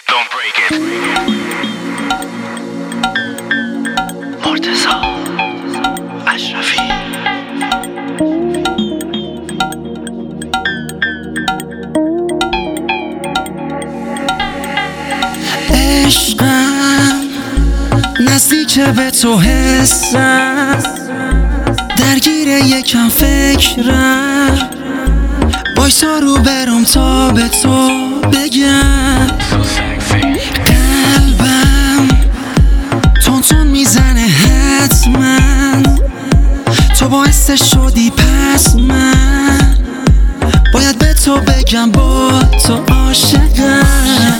Don't break it. مرتضی اشرفی. عشقم نزدیک به تو حسم، درگیر یکم فکرم، بایستا رو برم تا به تو بگم. قلبم تون تون میزنه حتما، تو باعثش شدی پس من باید به تو بگم با تو عاشقم.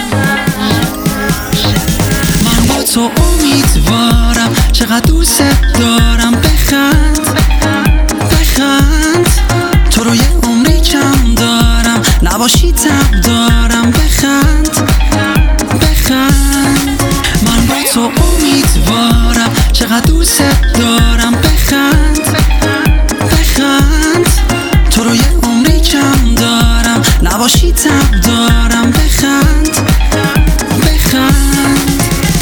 من با تو امیدوارم، چقدر دوست دارم. بخند بخند، تو رو یه عمری کم دارم، نباشی تب دارم. بخند بخند، من با تو امیدوارم، چقدر دوست دارم. بخند بخند، تو رو یه عمری کم دارم، نباشی تب دارم. بخند بخند.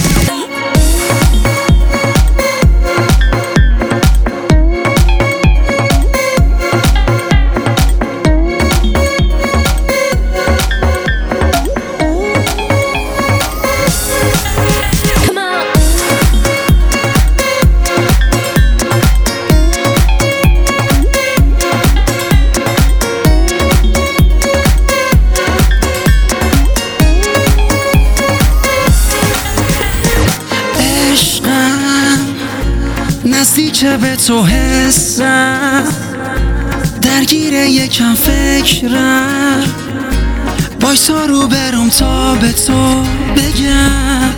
نزدیک به تو حسم، درگیر یکم فکرم، بایستا رو برم تا به تو بگم.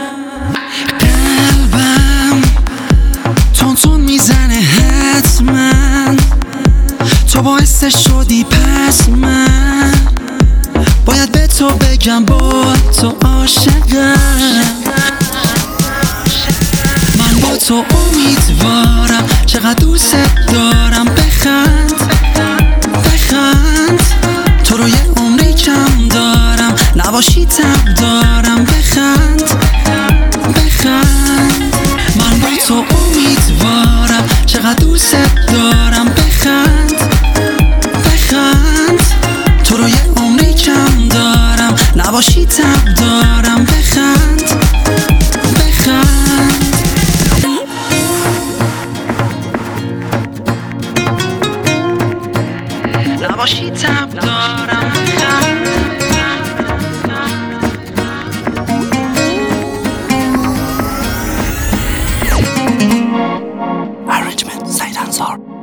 قلبم تون تون میزنه حتما، تو باعثش شدی پس من باید به تو بگم با تو عاشقم. من با تو امیدوارم، چقدر دوست دارم. بخند بخند، تو رو یه عمری کم دارم، نباشی تب دارم. بخند بخند، من با تو امیدوارم، چقدر دوست دارم. بخند بخند، تو رو یه عمری کم دارم، نباشی تب دارم. بخند بخند. نباشی تب دارم. Arrangement سعید انصار.